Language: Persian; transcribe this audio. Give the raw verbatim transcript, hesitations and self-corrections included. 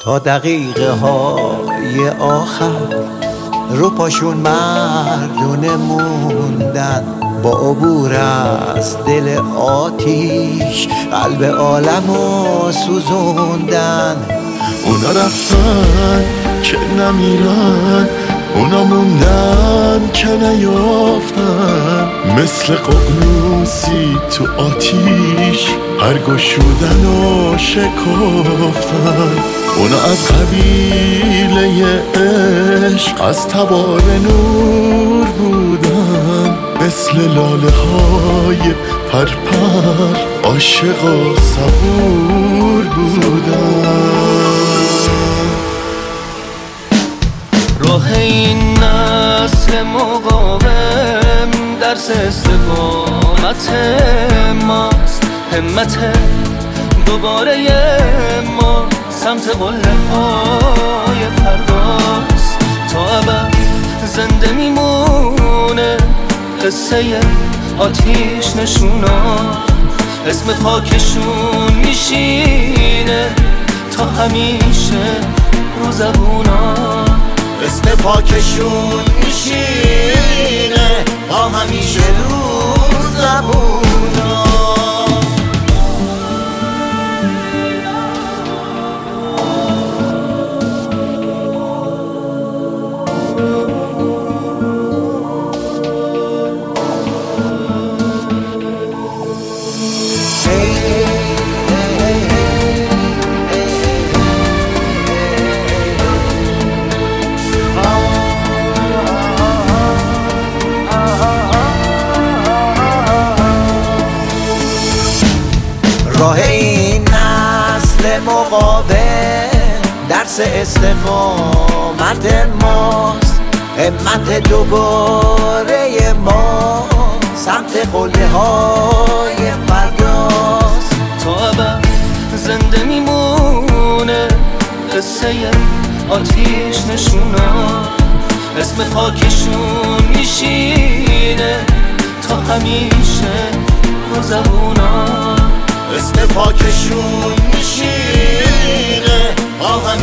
تا دقیقه های آخر رو پاشون مردونه موندن، با عبور از دل آتیش قلب عالمو سوزوندن. اونا رفتن که نمیرن، اونا موندن که نیافتن، مثل ققنوسی تو آتیش پرگشودن و شکافتن. اونا از قبیله عشق از تبار نور بودن، مثل لاله های پرپر عاشق و صبور بودن. راه این نسل مقاوم درس استقامت ماست، همت دوباره ما سمت قله های فرداست. تا ابد زنده میمونه قصه آتیش نشونا، اسم پاکشون میشینه تا همیشه رو زبونا. اسم پاکشون میشینه تا همیشه رو زبونا. راه این نسل مقاوم درس استقامت ماست، همت دوباره ما سمت قله های فرداست. تا ابد زنده میمونه قصه آتیش نشونا، اسم پاکشون میشینه تا همیشه رو زبونا. اسم پاکشون میشینه تا همیشه